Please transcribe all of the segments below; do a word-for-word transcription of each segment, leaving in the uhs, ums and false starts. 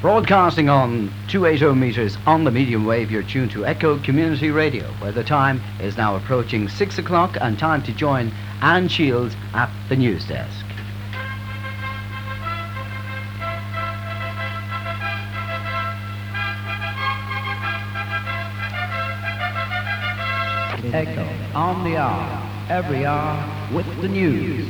Broadcasting on two eighty meters on the medium wave, you're tuned to Echo Community Radio, where the time is now approaching six o'clock and time to join Anne Shields at the news desk. Echo on the hour, every hour with the news.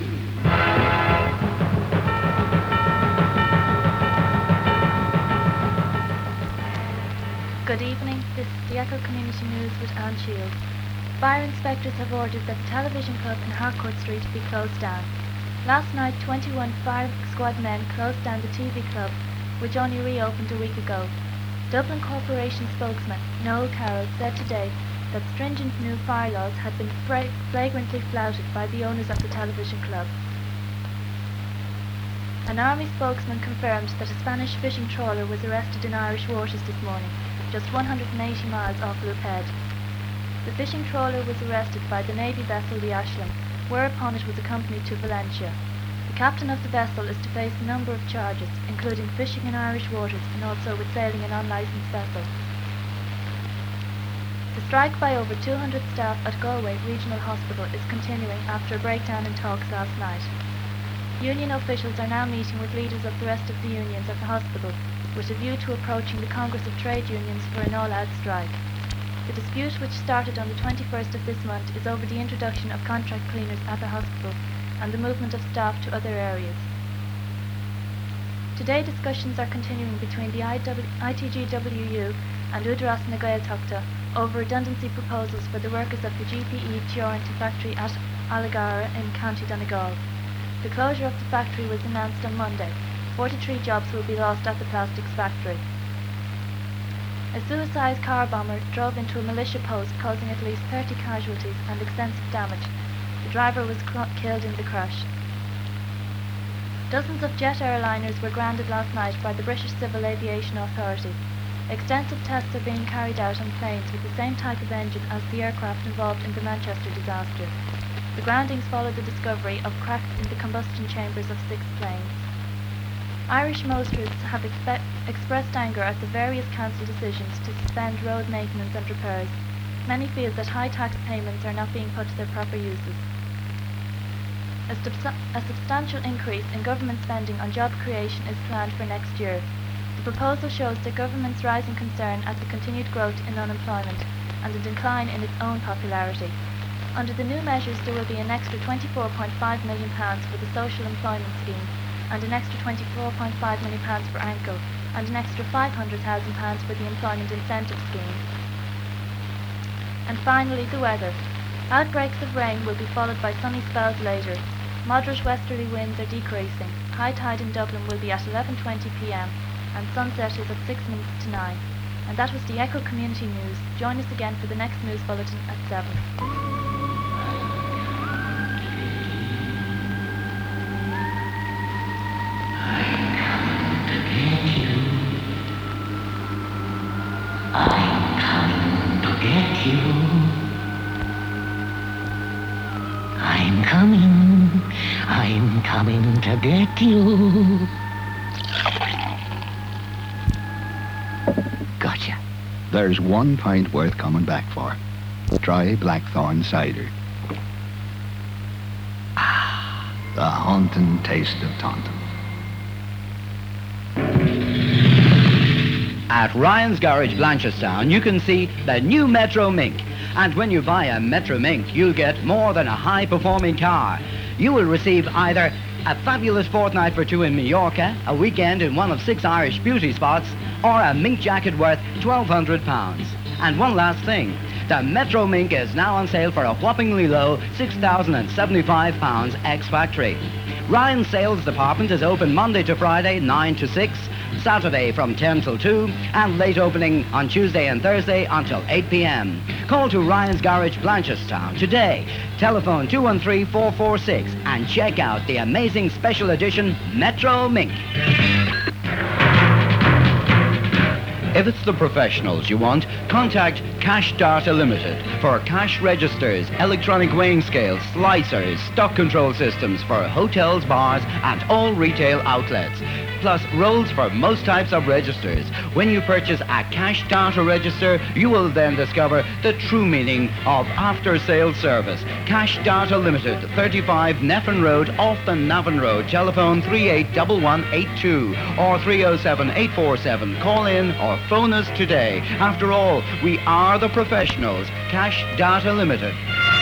Good evening, this is the Echo Community News with Anne Shields. Fire inspectors have ordered that the television club in Harcourt Street be closed down. Last night, twenty-one fire squad men closed down the T V club, which only reopened a week ago. Dublin Corporation spokesman Noel Carroll said today that stringent new fire laws had been fra- flagrantly flouted by the owners of the television club. An army spokesman confirmed that a Spanish fishing trawler was arrested in Irish waters this morning, just one hundred eighty miles off Loop Head. The fishing trawler was arrested by the Navy vessel the Ashland, whereupon it was accompanied to Valencia. The captain of the vessel is to face a number of charges, including fishing in Irish waters and also with sailing an unlicensed vessel. The strike by over two hundred staff at Galway Regional Hospital is continuing after a breakdown in talks last night. Union officials are now meeting with leaders of the rest of the unions at the hospital, with a view to approaching the Congress of Trade Unions for an all-out strike. The dispute, which started on the twenty-first of this month, is over the introduction of contract cleaners at the hospital and the movement of staff to other areas. Today, discussions are continuing between the I T G W U and Údarás na Gaeltachta over redundancy proposals for the workers of the G P E Teoranta factory at Allegara in County Donegal. The closure of the factory was announced on Monday. forty-three jobs will be lost at the plastics factory. A suicide car bomber drove into a militia post, causing at least thirty casualties and extensive damage. The driver was cl- killed in the crash. Dozens of jet airliners were grounded last night by the British Civil Aviation Authority. Extensive tests are being carried out on planes with the same type of engine as the aircraft involved in the Manchester disaster. The groundings follow the discovery of cracks in the combustion chambers of six planes. Irish motorists have expe- expressed anger at the various council decisions to suspend road maintenance and repairs. Many feel that high tax payments are not being put to their proper uses. A, subs- a substantial increase in government spending on job creation is planned for next year. The proposal shows the government's rising concern at the continued growth in unemployment and a decline in its own popularity. Under the new measures, there will be an extra twenty-four point five million pounds for the social employment scheme, and an extra twenty-four point five million pounds for ANCO, and an extra five hundred thousand pounds for the employment incentive scheme. And finally, the weather. Outbreaks of rain will be followed by sunny spells later. Moderate westerly winds are decreasing. High tide in Dublin will be at eleven twenty p m, and sunset is at six minutes to nine. And that was the Echo Community News. Join us again for the next news bulletin at seven. I'm coming to get you. I'm coming, I'm coming to get you. Gotcha. There's one pint worth coming back for. Dry blackthorn cider. Ah, the haunting taste of Taunton. At Ryan's Garage, Blanchardstown, you can see the new Metro Mink. And when you buy a Metro Mink, you'll get more than a high-performing car. You will receive either a fabulous fortnight for two in Mallorca, a weekend in one of six Irish beauty spots, or a mink jacket worth twelve hundred pounds. And one last thing, the Metro Mink is now on sale for a whoppingly low six thousand seventy-five pounds ex-factory. Ryan's sales department is open Monday to Friday, nine to six, Saturday from ten till two, and late opening on Tuesday and Thursday until eight p m. Call to Ryan's Garage, Blanchardstown today. Telephone two one three, four four six and check out the amazing special edition Metro Mink. If it's the professionals you want, contact Cash Data Limited for cash registers, electronic weighing scales, slicers, stock control systems for hotels, bars and all retail outlets. Plus rolls for most types of registers. When you purchase a Cash Data register, you will then discover the true meaning of after-sales service. Cash Data Limited, thirty-five Neffin Road, off the Navan Road. Telephone three eight one one eight two or three oh seven eight four seven. Call in or phone us today. After all, we are the professionals. Cash Data Limited.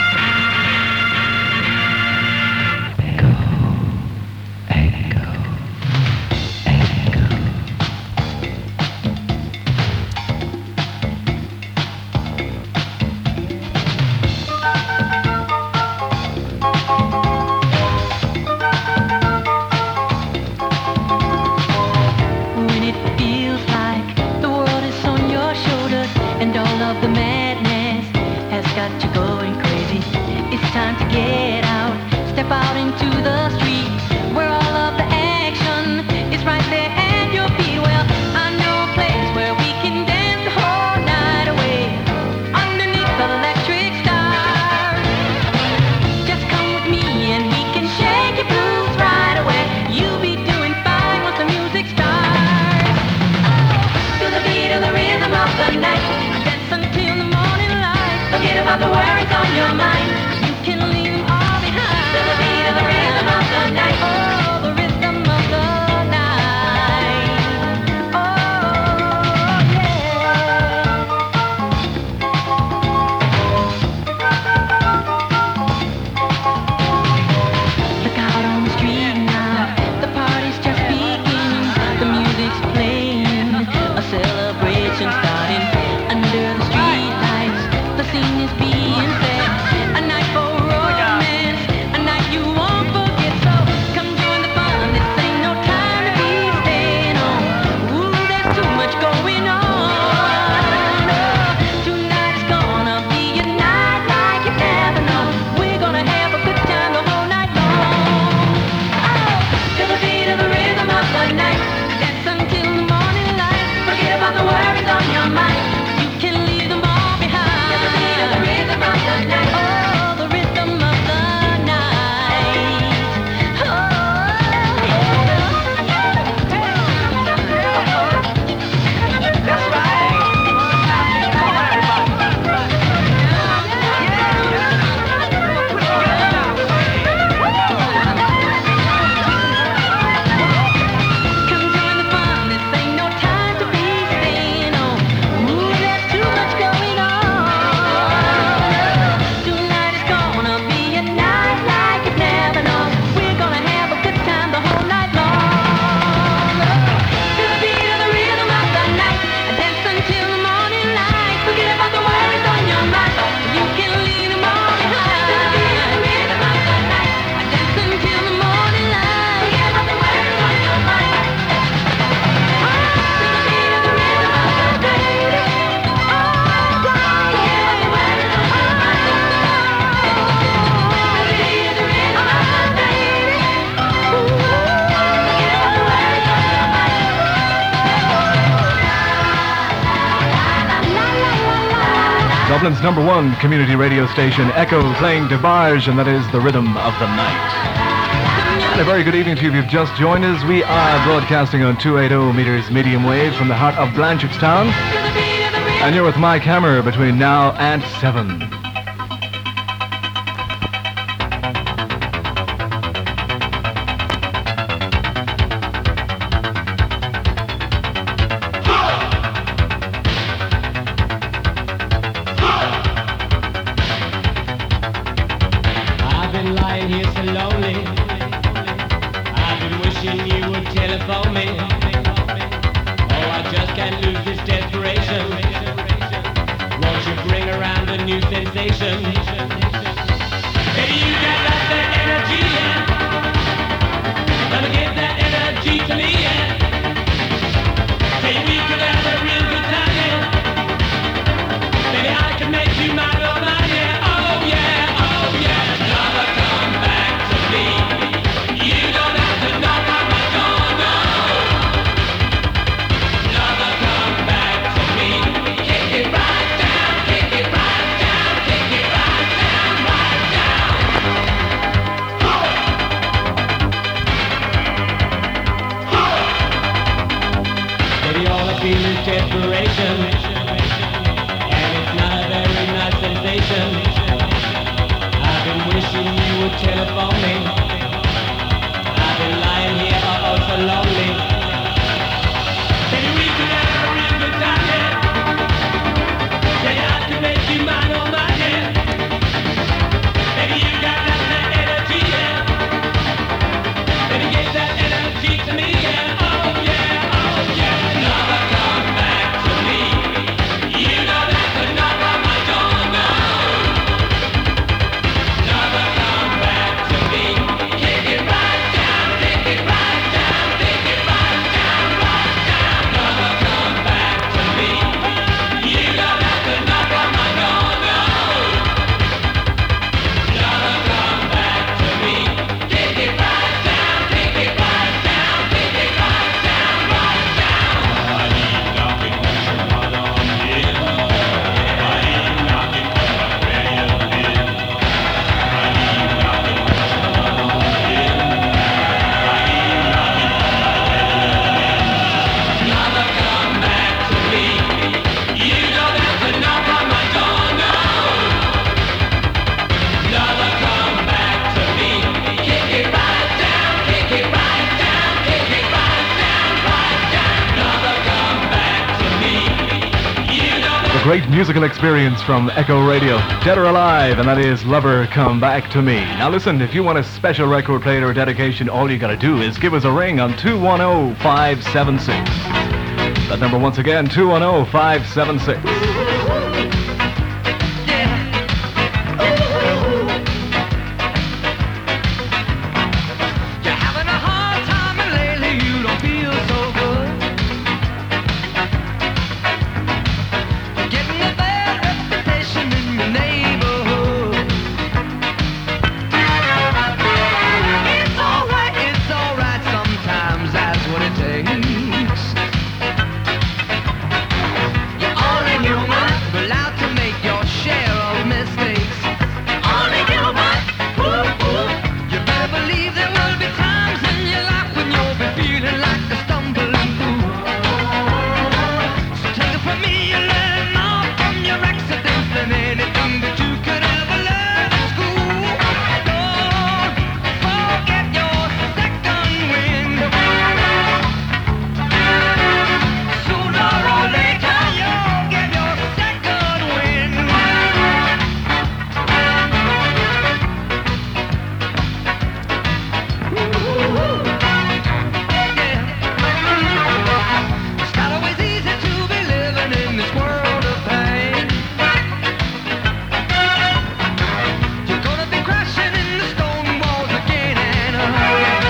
Dublin's number one community radio station, Echo, playing DeBarge, and that is The Rhythm of the Night. And a very good evening to you if you've just joined us. We are broadcasting on two eighty meters medium wave from the heart of Blanchardstown. And you're with Mike Hammer between now and seven. Back feel is desperation, and it's not a very nice sensation. I've been wishing you would telephone me. I've been lying here oh, oh so lonely. Baby, we could have a real good time, yeah. Yeah, I can make you mine, oh my, yeah. Baby, you got that, that energy, yeah. Baby, give that energy to me, yeah. Oh yeah, oh yeah. Never come back to me. You know that's the knock on my door, no. Never come back to me. Kick it right down, kick it right down, kick it right down, right down. Never come back to me. You know that's the knock on my door, no. Never come back to me. Kick it right down, kick it right down, kick it right down, right down. I ain't knocking on your mother on the head. I ain't knocking on my radio head. I ain't knocking on your mother on the head. I ain't knocking on my radio head. Never come back to me. You know that's a knock on my door, no. Never come back to me. Kick it right down, kick it right down, kick it right down, right down. Never come back to me. You know A great musical experience from Echo Radio, Dead or Alive, and that is Lover Come Back to Me. Now listen, if you want a special record played or dedication, all you gotta do is give us a ring on two one zero, five seven six. That number once again, two one zero, five seven six. You're having a hard time and lately you don't feel so good. You're getting a bad reputation in your neighborhood. It's alright, it's alright, sometimes that's what it takes. You're only human, allowed to make your share of mistakes. Only human, woo woo. You better believe there will be times in your life when you'll be feeling like a stumbling fool. So take it from me, you learn more from your accidents than anything that you could ever learn in school. Don't forget your second wind. Sooner or later you'll get your second wind. It's not always easy to be living in this world of pain. You're gonna be crashing in the stone walls again and again.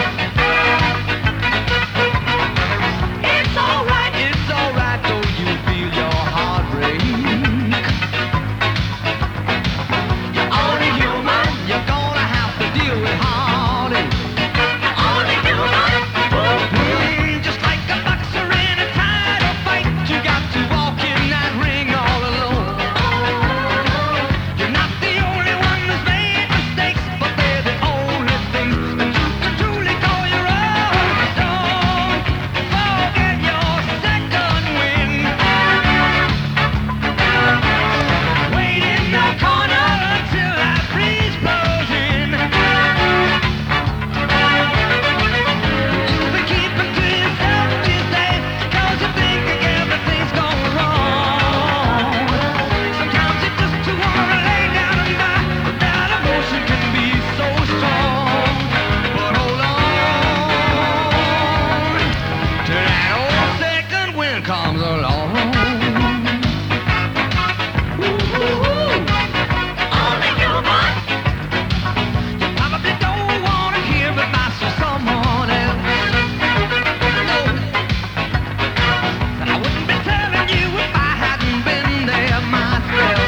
It's alright, it's alright, though you feel your heart break. You're only human, you're gonna have to deal with heartache. Only human, mm, just like a boxer in a title fight, you got to walk in that ring all alone. You're not the only one who's made mistakes, but they're the only things that you can truly call your own. Don't forget your second wind. Wait in the corner until that breeze blows in. You'll be keeping to yourself these days, 'cause you think everything's gone wrong. Sometimes you just wanna lay down and die, but that emotion can be so strong. But hold on till that old second wind comes along. Only human. You probably don't wanna hear advice from someone else. No, I wouldn't be telling you if I hadn't been there myself.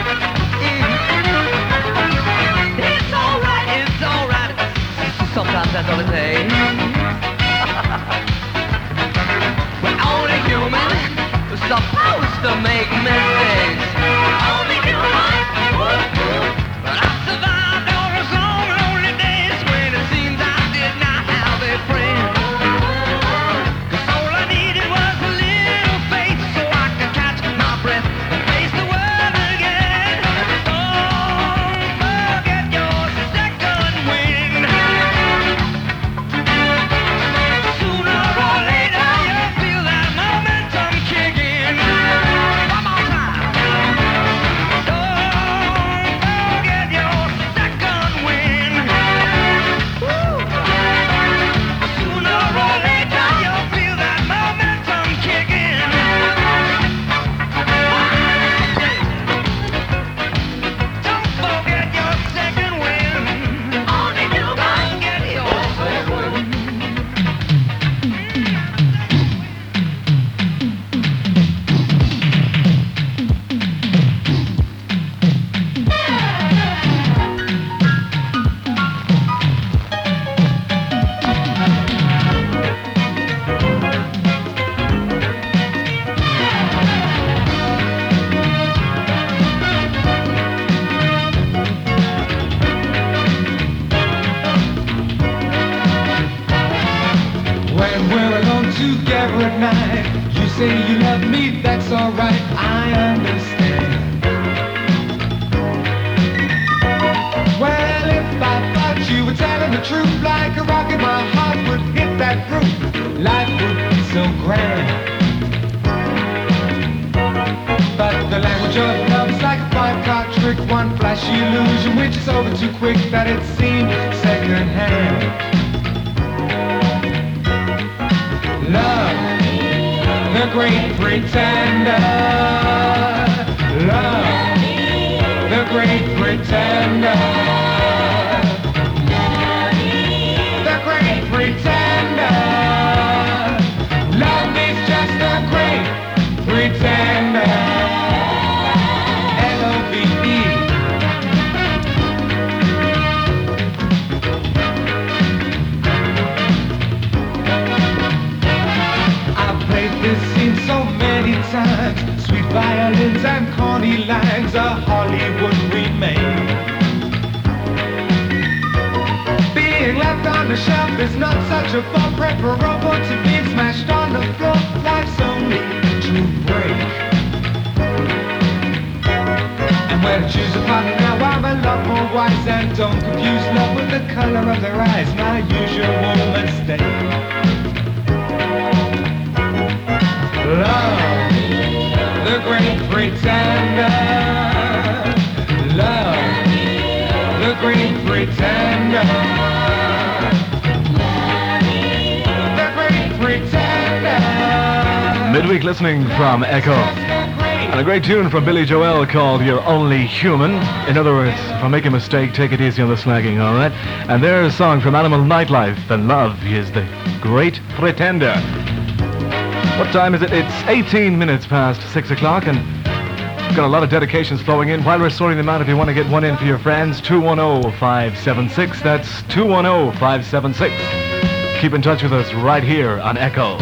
Mm. It's alright, it's alright. Sometimes that's all it takes. We're only human, we're supposed to make mistakes. Only human. But I survived all those long, lonely days when it seemed I did not have a friend. 'Cause all I needed was a little faith. together at night. You say you love me, that's alright, I understand. Well, if I thought you were telling the truth, like a rocket, my heart would hit that roof. Life would be so grand. But the language of love is like a five-card trick, one flashy illusion which is over too quick that it seems second-hand. Love, the great pretender. Love, the great pretender. The great pretender. Love is just a great pretender. L O V E. I've played this scene so many times. Sweet violins and corny lines, a Hollywood remake. Being left on the shelf is not such a fault, preferable to being smashed on the floor. Life's only to break. And when I choose a partner now, I'm a lot more wise, and don't confuse love with the color of their eyes, my usual mistake. Love, the great pretender. Love, the great pretender. The great pretender. Midweek listening from Echo. And a great tune from Billy Joel called You're Only Human. In other words, if I make a mistake, take it easy on the slagging, all right? And there's a song from Animal Nightlife, and Love is the Great Pretender. What time is it? It's eighteen minutes past six o'clock, and we've got a lot of dedications flowing in. While we're sorting them out, if you want to get one in for your friends, two one zero, five seven six. That's two one zero, five seven six. Keep in touch with us right here on Echo.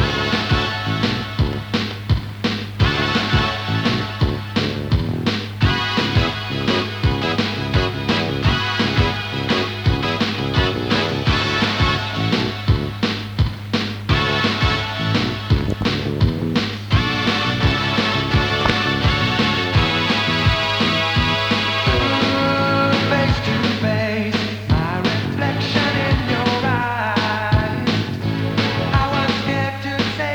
Say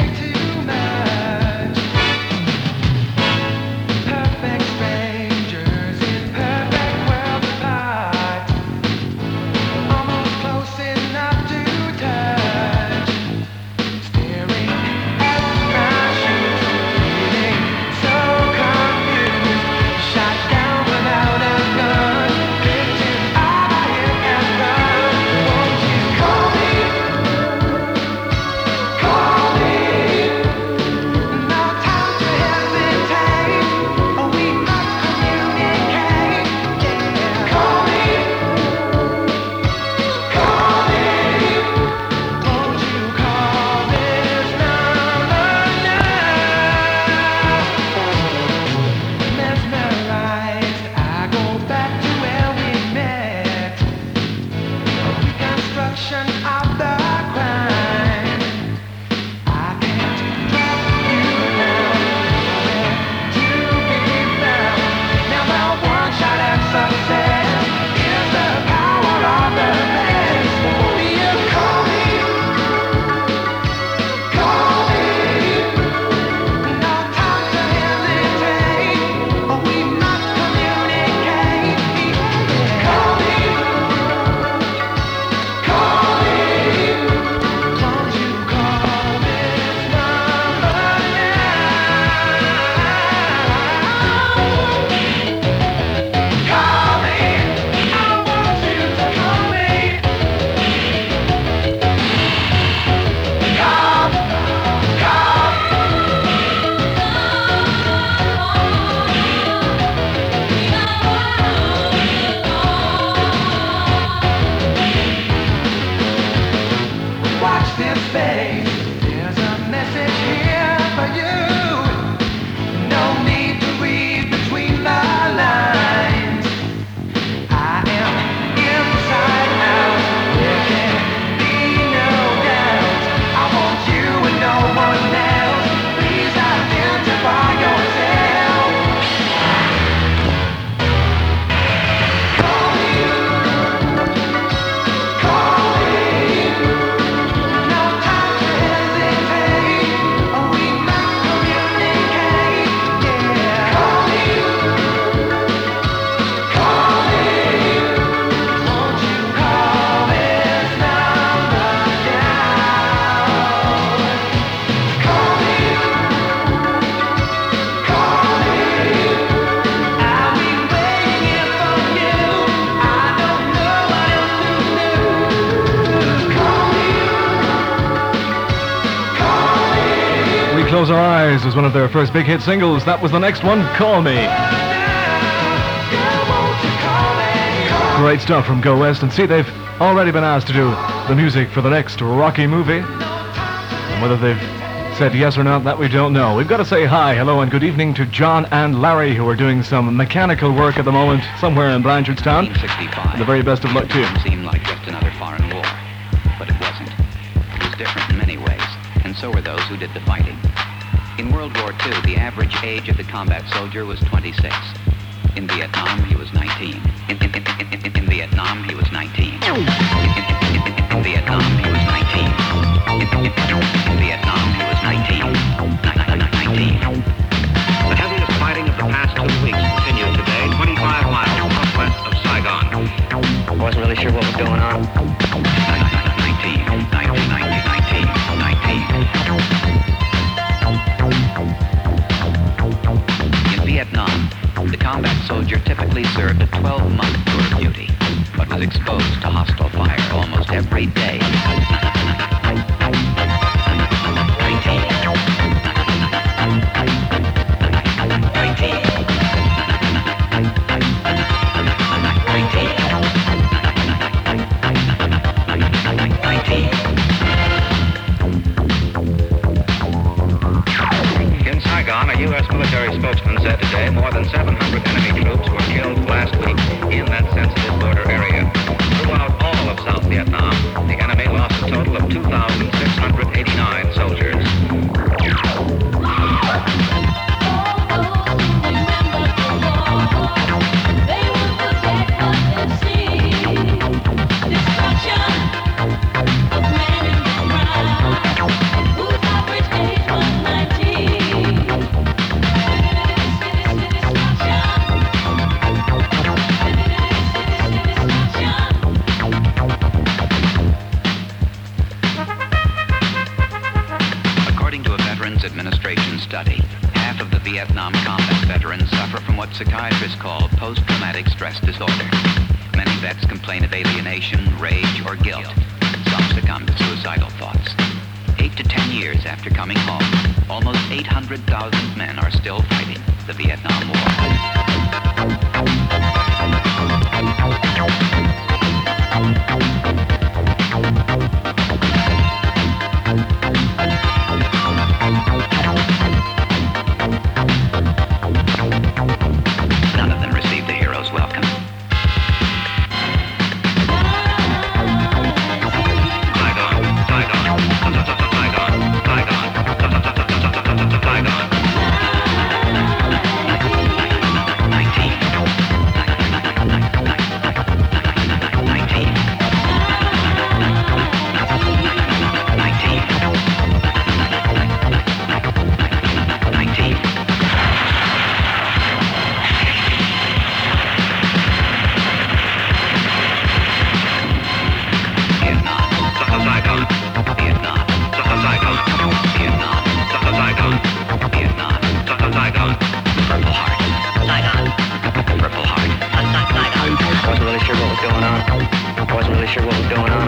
Close Our Eyes was one of their first big hit singles. That was the next one, Call Me. Great stuff from Go West. And see, they've already been asked to do the music for the next Rocky movie. And whether they've said yes or not, that we don't know. We've got to say hi, hello, and good evening to John and Larry, who are doing some mechanical work at the moment somewhere in Blanchardstown. nineteen sixty-five. The very best of luck to you. It seemed like just another foreign war, but it wasn't. It was different in many ways, and so were those who did the fighting. In World War Two, the average age of the combat soldier was twenty-six. In Vietnam, he was nineteen. In, in, in, in, in, in Vietnam, he was nineteen. In, in, in, in, in Vietnam, he was nineteen. In, in, in, in Vietnam, he was nineteen. nineteen. The heaviest fighting of the past two weeks continued today, twenty-five miles northwest of Saigon. I wasn't really sure what was going on. nineteen. nineteen. nineteen. nineteen. In Vietnam, the combat soldier typically served a twelve-month tour of duty, but was exposed to hostile fire almost every day. In Saigon, a U S military spokesman said today more than seven hundred enemy troops were killed last week in that sensitive border area. Throughout all of South Vietnam, the enemy lost a total of two thousand six hundred eighty-nine soldiers. According to a Veterans Administration study, half of the Vietnam combat veterans suffer from what psychiatrists call post-traumatic stress disorder. Many vets complain of alienation, rage, or guilt. Some succumb to suicidal thoughts. Eight to ten years after coming home, almost eight hundred thousand men are still fighting the Vietnam War. None of them received the hero's welcome. Saigon, Saigon, Saigon, Saigon, Saigon. nineteen. nineteen. nineteen. nineteen. Vietnam. Saigon, Vietnam. Saigon, Vietnam. Saigon, Vietnam. Saigon. Purple Heart. Saigon. Purple Heart. I wasn't really sure what was going on. I wasn't really sure what was going on.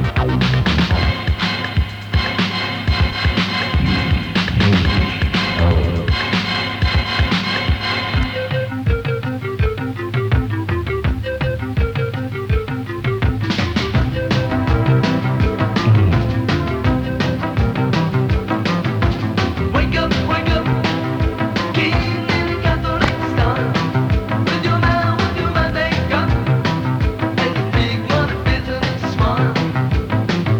Wake up, wake up, King in Kazakhstan. With your man, with your man, they got. And the big money business smart.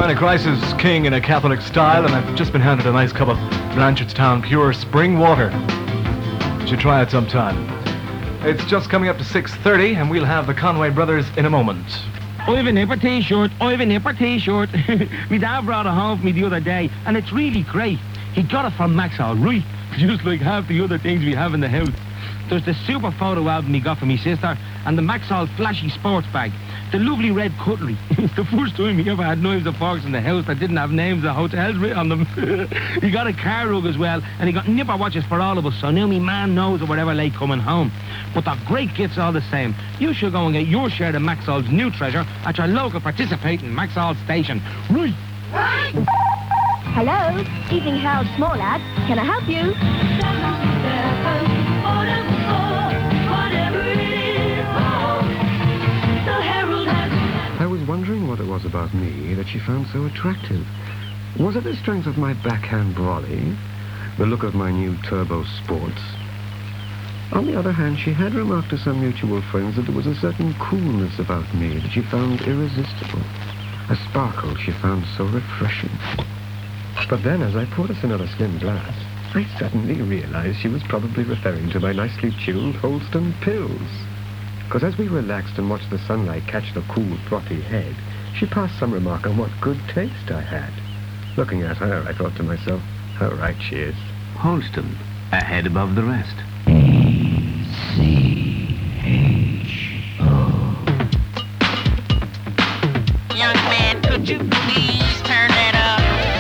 China Crisis King in a Catholic style, and I've just been handed a nice cup of Blanchardstown Pure Spring Water. You should try it sometime. It's just coming up to six thirty, and we'll have the Conway Brothers in a moment. I've a nipper t-shirt, I've a nipper t-shirt. Me dad brought it home for me the other day, and it's really great. He got it from Maxall, right? Just like half the other things we have in the house. There's the super photo album he got for me sister, and the Maxall flashy sports bag. The lovely red cutlery. It's the first time he ever had knives and forks in the house that didn't have names of hotels written on them. He got a car rug as well, and he got nipper watches for all of us, so now me man knows that we're ever late coming home. But they're great gifts all the same. You should go and get your share of Maxall's new treasure at your local participating Maxall station. Right! Hello, Evening Herald Small Ad. Can I help you? I was wondering what it was about me that she found so attractive. Was it the strength of my backhand volley? The look of my new turbo sports? On the other hand, she had remarked to some mutual friends that there was a certain coolness about me that she found irresistible. A sparkle she found so refreshing. But then, as I poured us another slim glass, I suddenly realized she was probably referring to my nicely chilled Holston pills. Because as we relaxed and watched the sunlight catch the cool, frothy head, she passed some remark on what good taste I had. Looking at her, I thought to myself, how right she is. Holston, a head above the rest. C H O. Young man, could you please turn that up?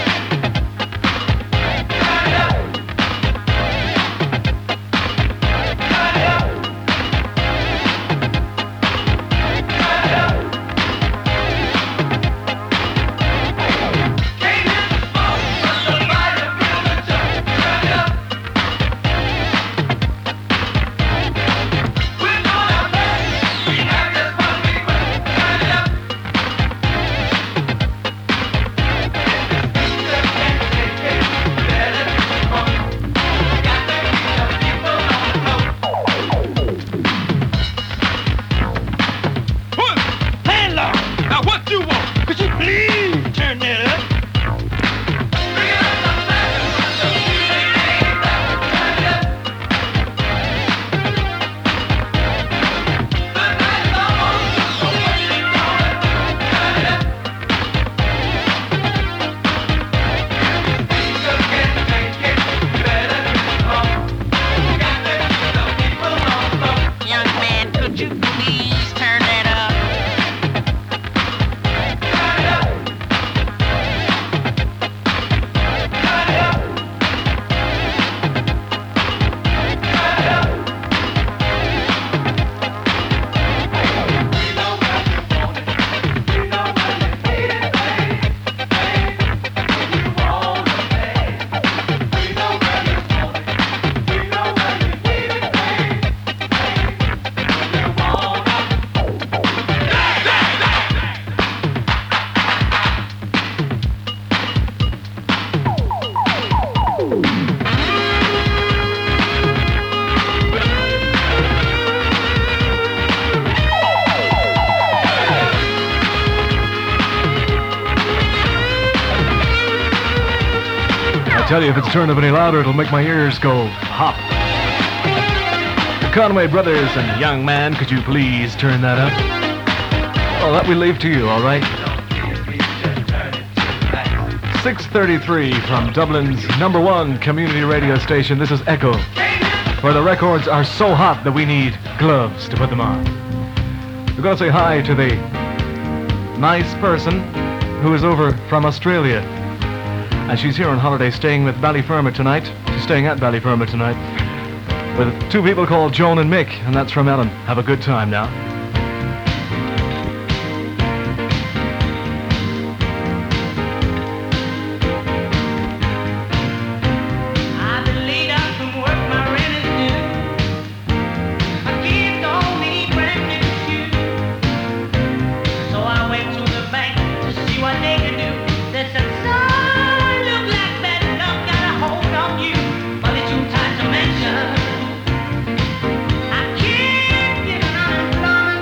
I tell you, if it's turned up any louder, it'll make my ears go hop. The Conway Brothers and Young Man, could you please turn that up? Oh, that we leave to you, all right? six thirty-three from Dublin's number one community radio station. This is Echo, where the records are so hot that we need gloves to put them on. We're going to say hi to the nice person who is over from Australia. And she's here on holiday staying with Ballyfermot tonight. She's staying at Ballyfermot tonight with two people called Joan and Mick, and that's from Ellen. Have a good time now. I can't get an unemployment.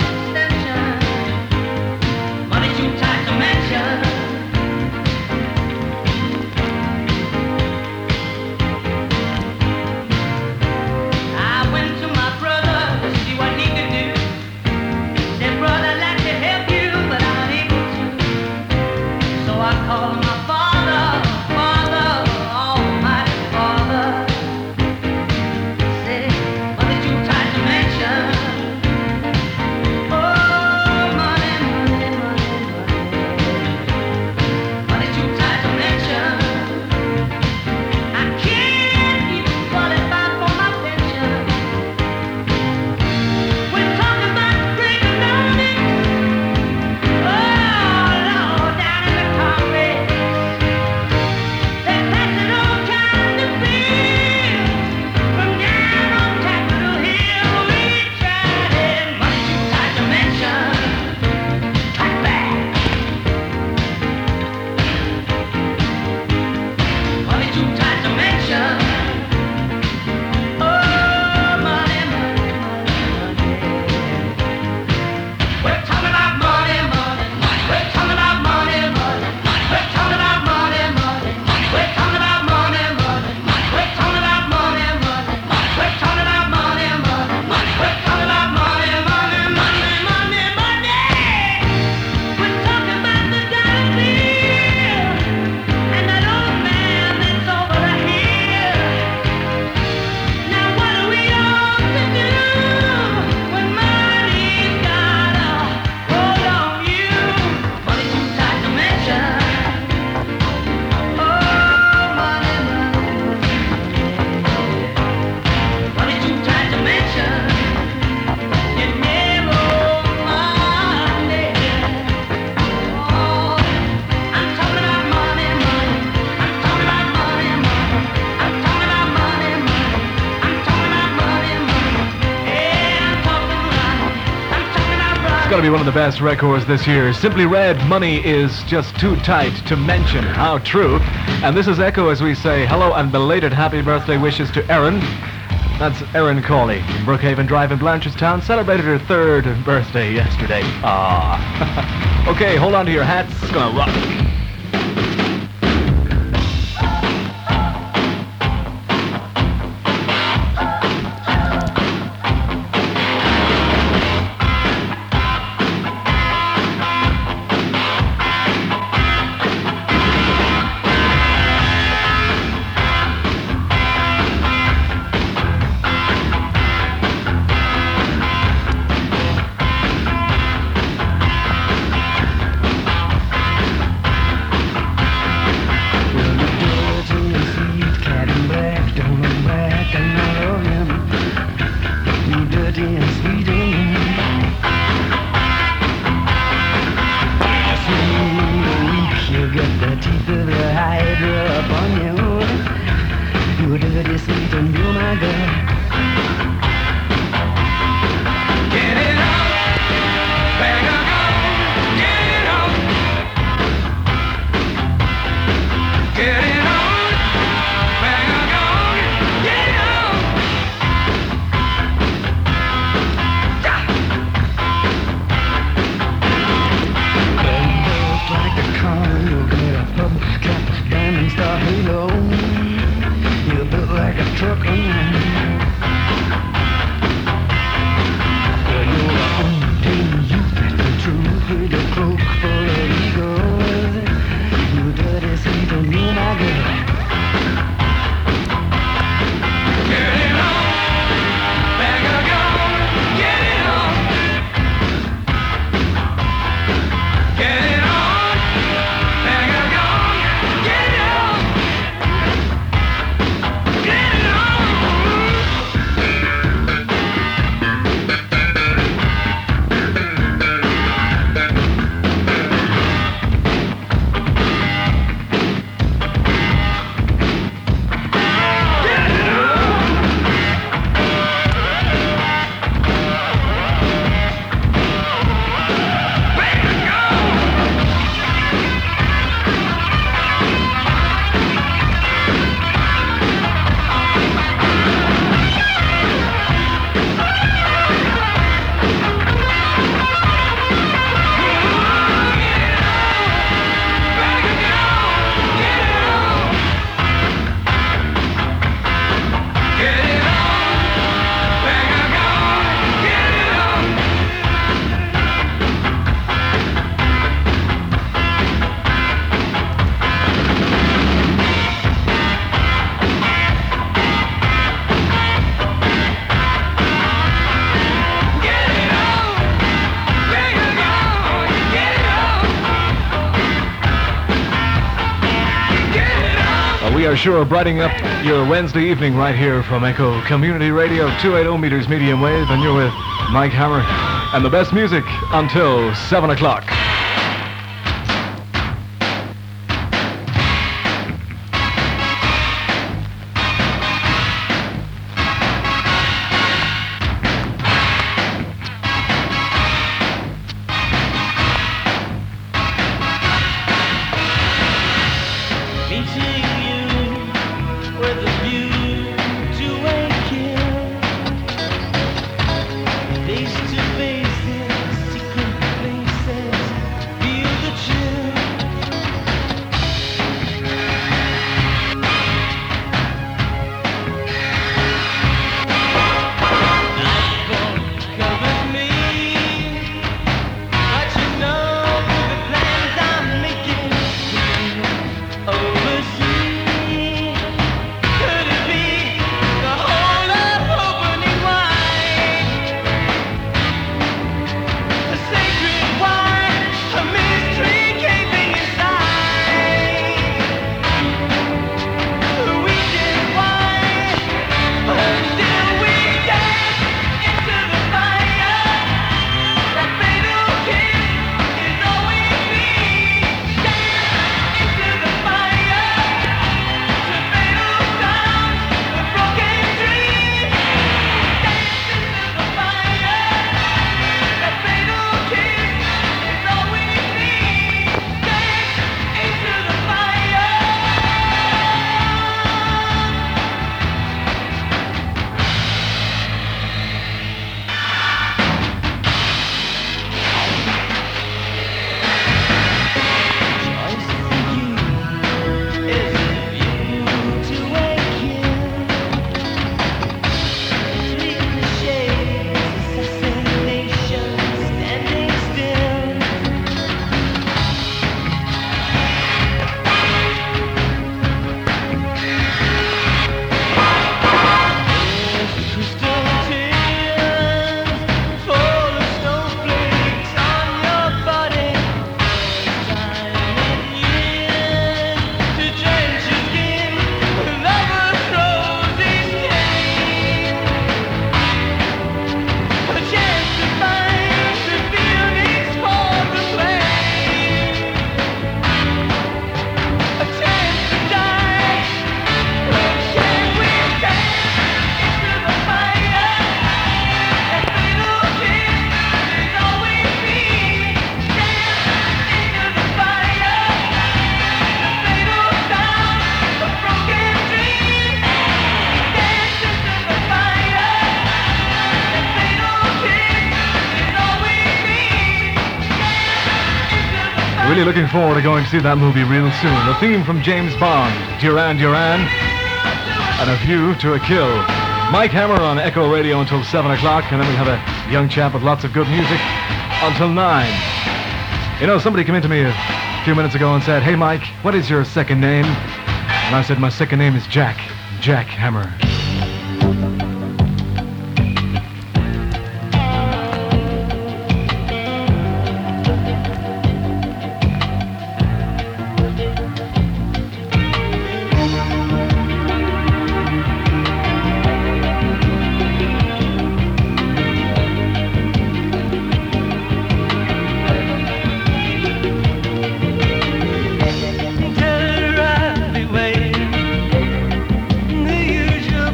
got to be one of the best records this year. Simply Red, Money is Just Too Tight to Mention. How true. And this is Echo as we say hello and belated happy birthday wishes to Erin. That's Erin Cawley from Brookhaven Drive in Blanchardstown. Celebrated her third birthday yesterday. Ah. Okay, hold on to your hats. It's gonna rock. We are sure of brightening up your Wednesday evening right here from Echo Community Radio, two eighty meters medium wave, and you're with Mike Hammer and the best music until seven o'clock. Face to faces, secret places. Really looking forward to going to see that movie real soon. The theme from James Bond, Duran Duran, and A View to a Kill. Mike Hammer on Echo Radio until seven o'clock, and then we have a young chap with lots of good music until nine. You know, somebody came in to me a few minutes ago and said, "Hey Mike, what is your second name?" And I said, "My second name is Jack. Jack Hammer." Tell her I'll be waiting, the usual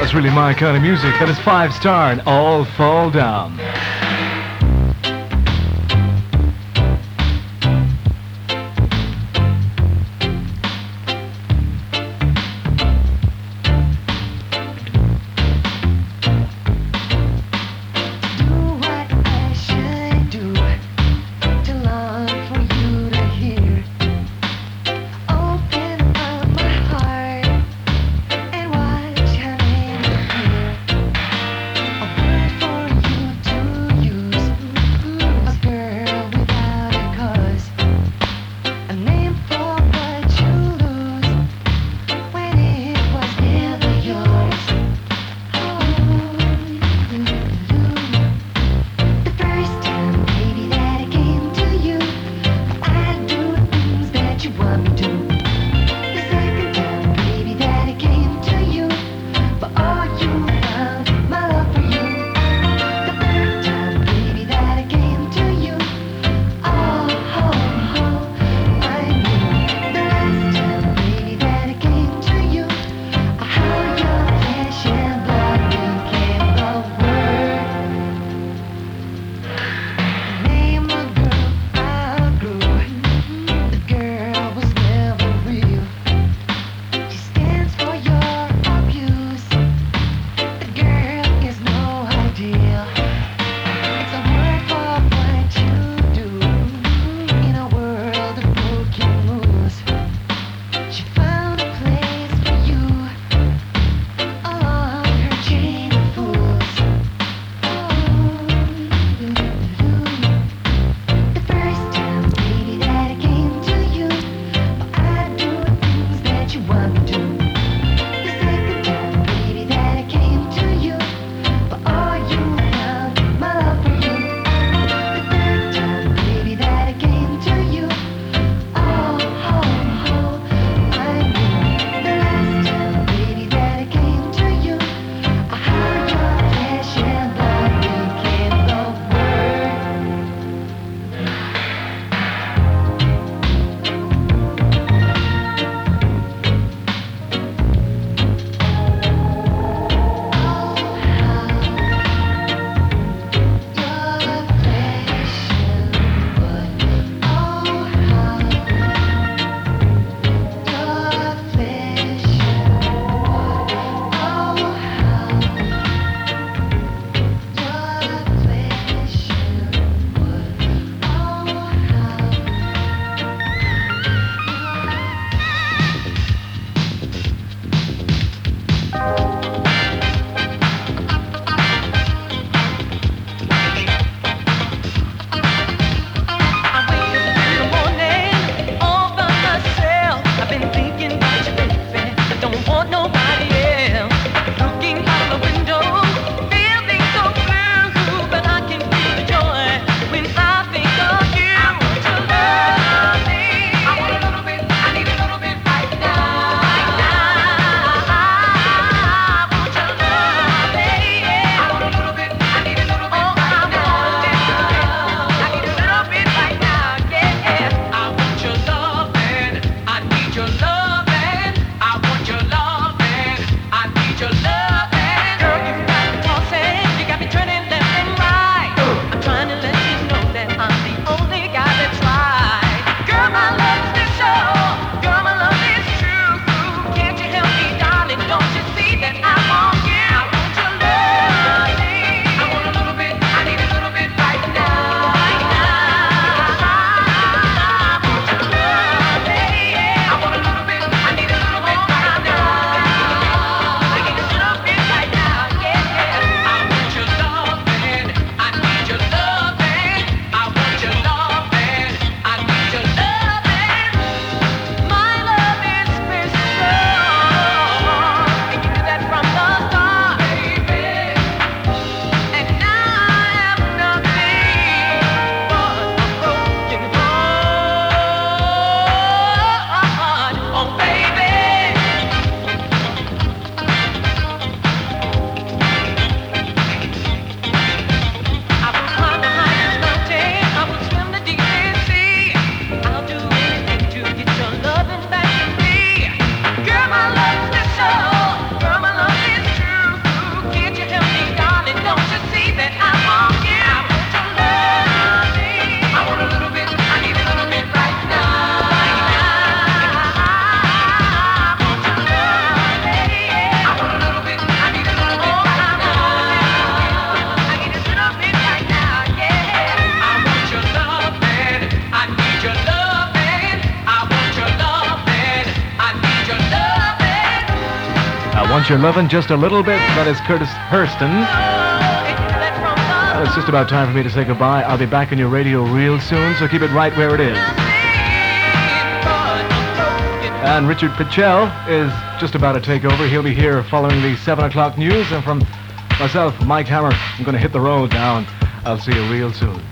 That's really my kind of music. That is Five Star and All Fall Down. For you to Want Your Lovin' Just a Little Bit. That is Curtis Hurston. Well, it's just about time for me to say goodbye. I'll be back on your radio real soon, so keep it right where it is. And Richard Pichel is just about to take over. He'll be here following the seven o'clock news. And from myself, Mike Hammer, I'm going to hit the road now, and I'll see you real soon.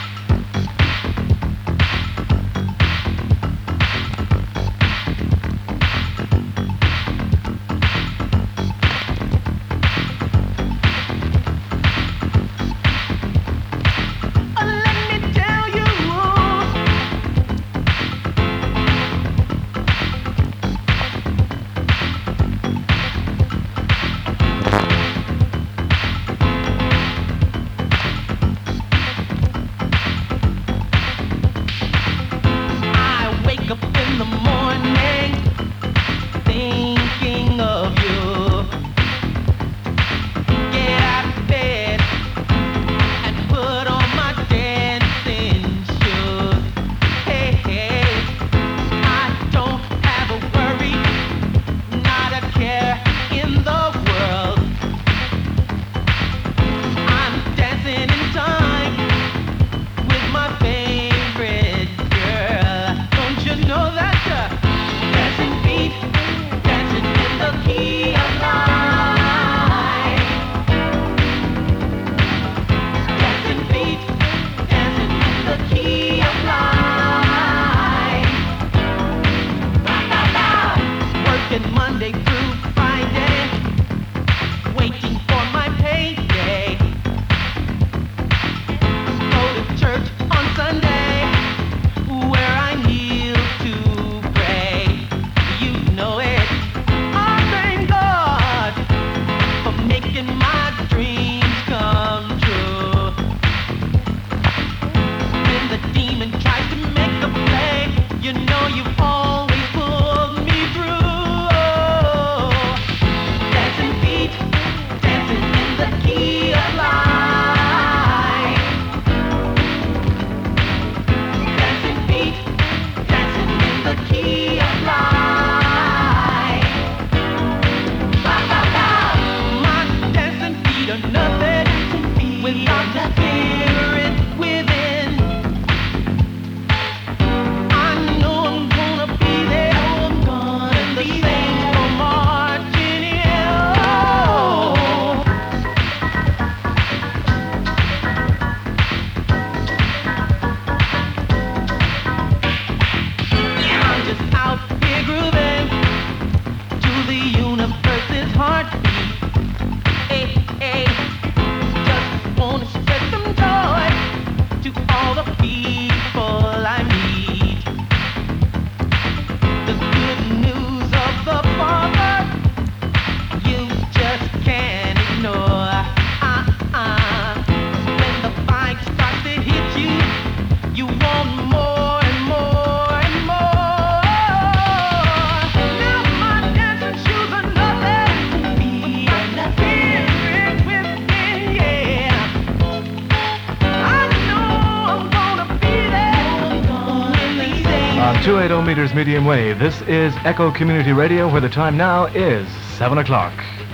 two eighty meters medium wave. This is Echo Community Radio, where the time now is seven o'clock.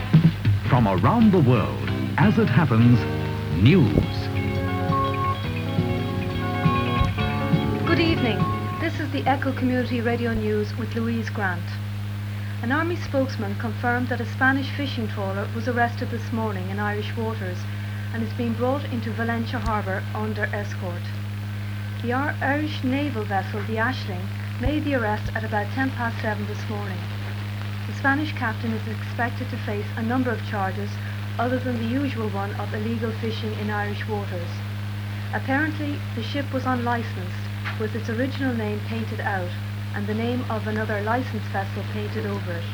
From around the world, as it happens, news. Good evening. This is the Echo Community Radio News with Louise Grant. An army spokesman confirmed that a Spanish fishing trawler was arrested this morning in Irish waters and is being brought into Valencia Harbour under escort. The Ar- Irish naval vessel, the Ashling, made the arrest at about ten past seven this morning. The Spanish captain is expected to face a number of charges other than the usual one of illegal fishing in Irish waters. Apparently, the ship was unlicensed, with its original name painted out and the name of another licensed vessel painted over it.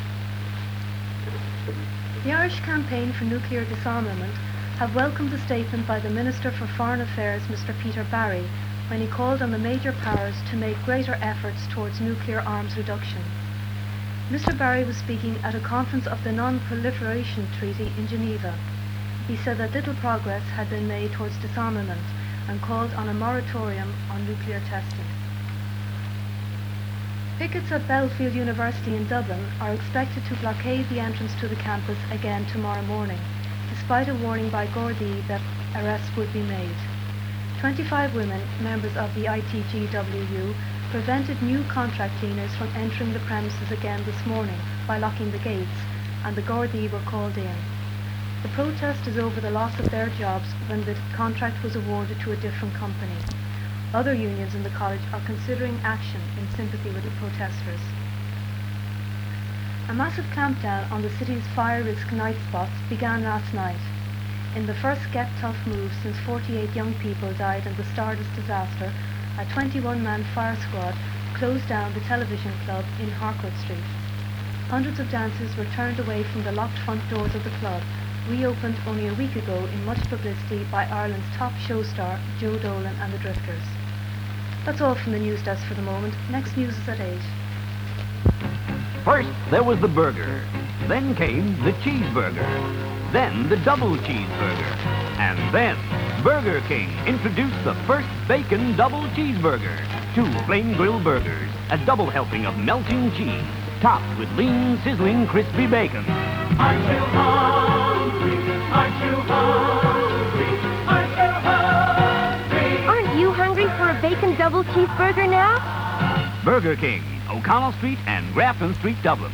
The Irish Campaign for Nuclear Disarmament have welcomed the statement by the Minister for Foreign Affairs, Mister Peter Barry, when he called on the major powers to make greater efforts towards nuclear arms reduction. Mister Barry was speaking at a conference of the Non-Proliferation Treaty in Geneva. He said that little progress had been made towards disarmament and called on a moratorium on nuclear testing. Pickets at Belfield University in Dublin are expected to blockade the entrance to the campus again tomorrow morning, despite a warning by Gardaí that arrests would be made. twenty-five women, members of the I T G W U, prevented new contract cleaners from entering the premises again this morning by locking the gates, and the Gardaí were called in. The protest is over the loss of their jobs when the contract was awarded to a different company. Other unions in the college are considering action in sympathy with the protesters. A massive clampdown on the city's fire risk night spots began last night. In the first Get Tough move since forty-eight young people died in the Stardust disaster, a twenty-one man fire squad closed down the television club in Harcourt Street. Hundreds of dancers were turned away from the locked front doors of the club, reopened only a week ago in much publicity by Ireland's top show star Joe Dolan and the Drifters. That's all from the news desk for the moment. Next news is at eight. First, there was the burger. Then came the cheeseburger. Then the double cheeseburger. And then Burger King introduced the first bacon double cheeseburger. Two flame grilled burgers, a double helping of melting cheese, topped with lean, sizzling, crispy bacon. Aren't you hungry? Aren't you hungry? Aren't you hungry? Aren't you hungry for a bacon double cheeseburger now? Burger King, O'Connell Street and Grafton Street, Dublin.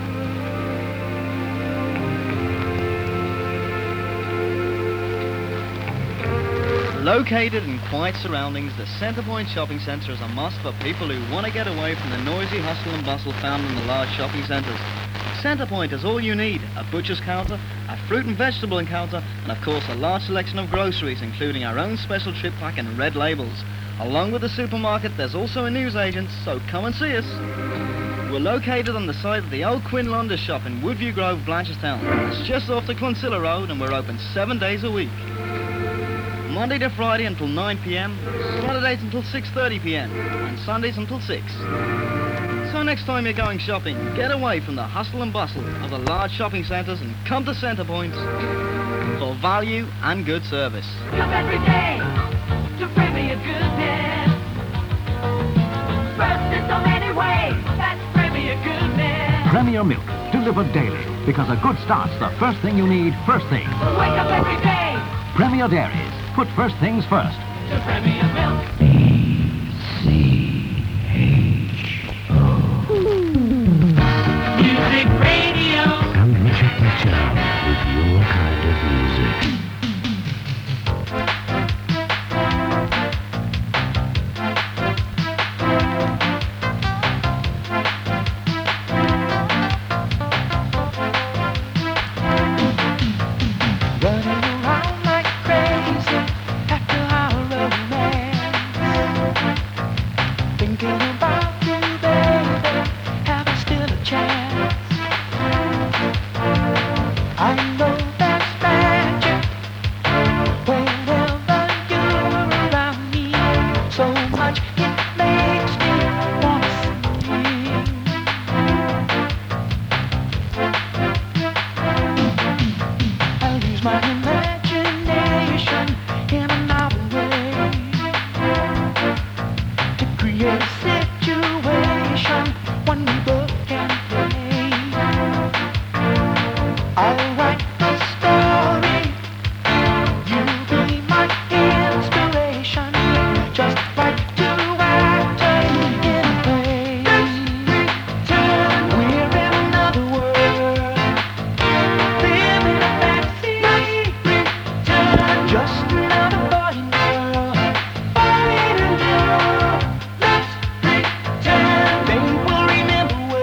Located in quiet surroundings, the Centrepoint Shopping Centre is a must for people who want to get away from the noisy hustle and bustle found in the large shopping centres. Centrepoint has all you need: a butcher's counter, a fruit and vegetable counter, and of course a large selection of groceries, including our own special trip pack and red labels. Along with the supermarket, there's also a newsagent, so come and see us. We're located on the site of the old Quinn Launders shop in Woodview Grove, Blanchardstown. It's just off the Clonsilla Road, and we're open seven days a week. Monday to Friday until nine p m, Saturdays until six thirty p m, and Sundays until six. So next time you're going shopping, get away from the hustle and bustle of the large shopping centres and come to Centrepoint for value and good service. Come every day to Premier Goodness. First in so many ways, that's Premier Goodness. Premier Milk, delivered daily, because a good start's the first thing you need, first thing. Wake up every day Premier Dairies, put first things first. to Premier Milk. Music Radio. And Richard Mitchell with your kind of music. Running around like crazy after our romance. Thinking about you, baby, have I still a chance? I know that's magic whenever you're around me. So much it makes me wanna sing. I lose my imagination in a novel way to create a situation when we both can play. I'll write the story, you'll be my inspiration, just like two actors in a play. We're in another world, living a fantasy, just another boy and girl, falling in love. Let's pretend they will remember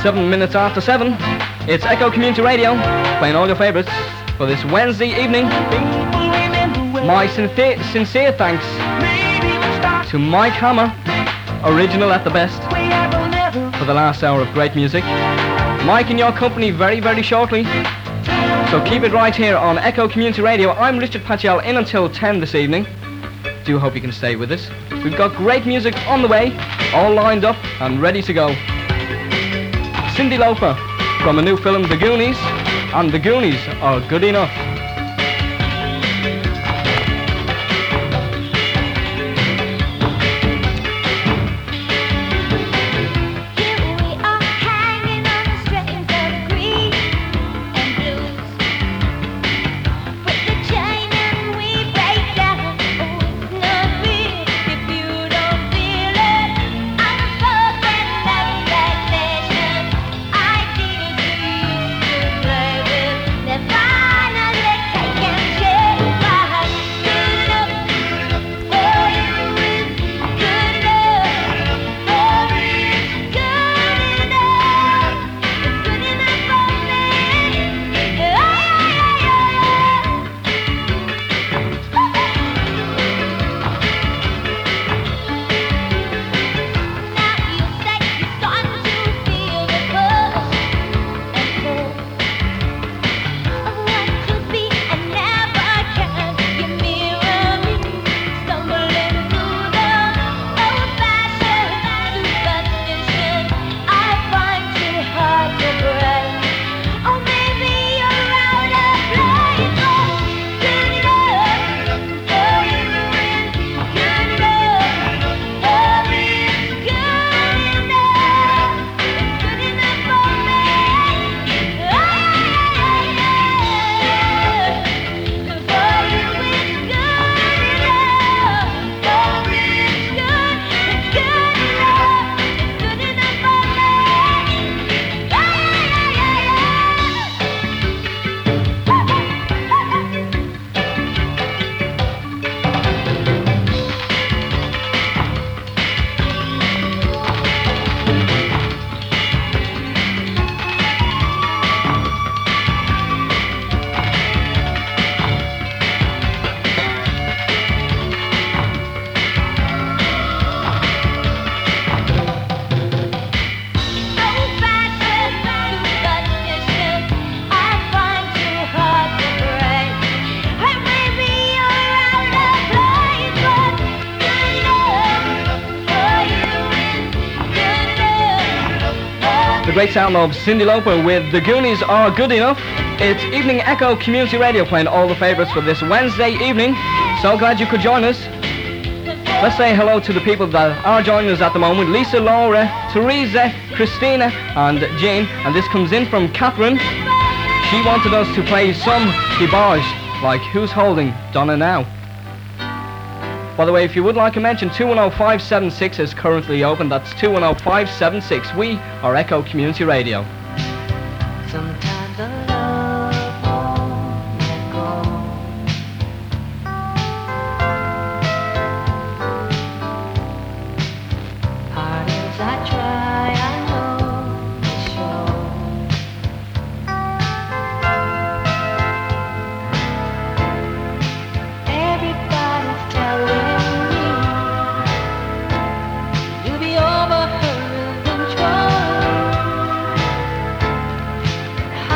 seven minutes after seven. It's Echo Community Radio, playing all your favourites for this Wednesday evening. My sincere, sincere thanks to Mike Hammer, original at the best, for the last hour of great music. Mike in your company very, very shortly. So keep it right here on Echo Community Radio. I'm Richard Patchell, in until ten this evening. Do hope you can stay with us. We've got great music on the way, all lined up and ready to go. Cyndi Lauper from a new film, The Goonies, and The Goonies are good enough. The great sound of Cyndi Lauper with The Goonies Are Good Enough. It's Evening Echo Community Radio, playing all the favourites for this Wednesday evening. So glad you could join us. Let's say hello to the people that are joining us at the moment. Lisa, Laura, Teresa, Christina and Jane. And this comes in from Catherine. She wanted us to play some DeBarge, like Who's Holding Donna Now. By the way, if you would like a mention, two one zero five seven six is currently open. That's two one zero five seven six. We are Echo Community Radio. Sometimes a love won't let go. Hard as I try, I know it's sure. Everybody's telling you'll be over her control.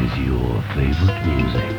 is your favorite music.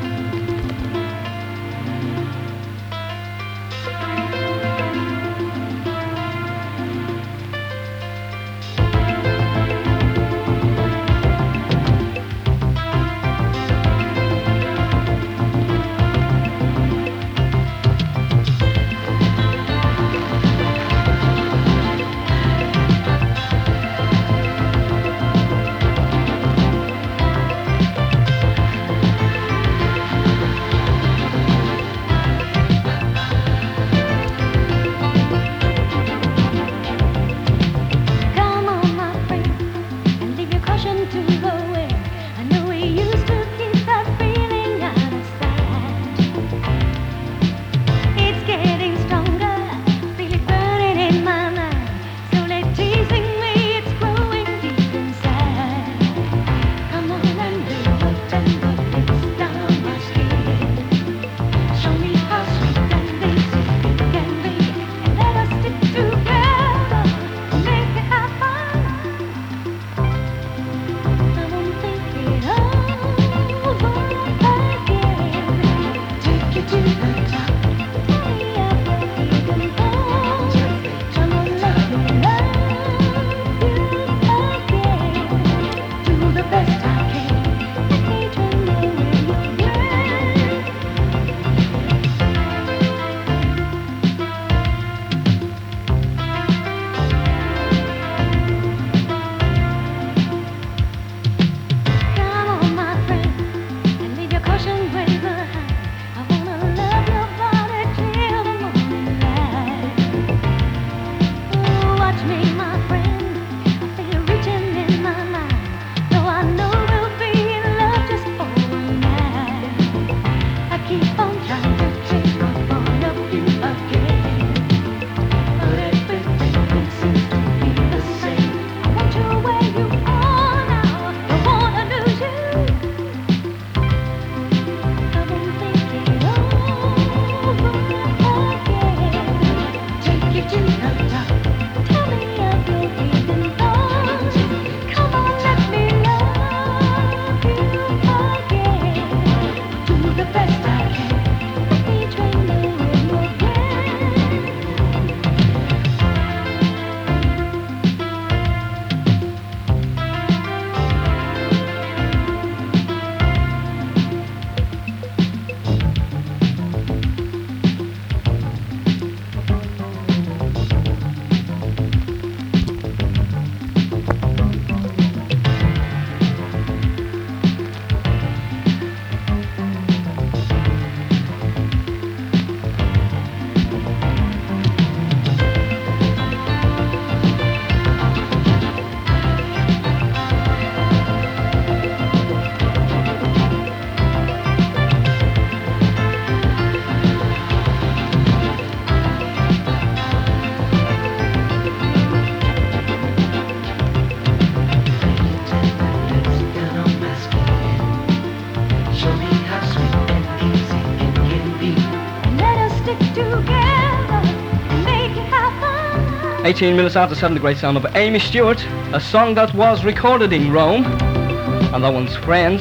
eighteen minutes after seven, the great sound of Amy Stewart, a song that was recorded in Rome, and that one's Friends.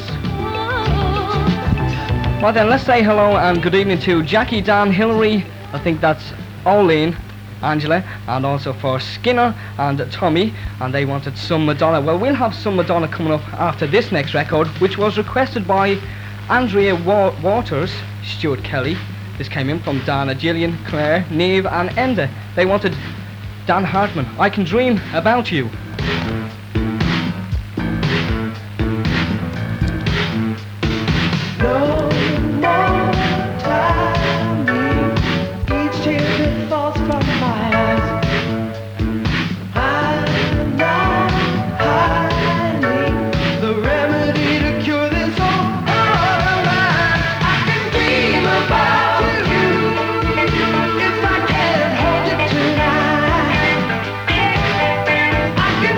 Right then, let's say hello and good evening to Jackie, Dan, Hillary, I think that's Olene, Angela, and also for Skinner and Tommy, and they wanted some Madonna. Well, we'll have some Madonna coming up after this next record, which was requested by Andrea Wa- Waters, Stuart Kelly. This came in from Dana, Gillian, Claire, Neve and Enda. They wanted Dan Hartman, I Can Dream About You. I can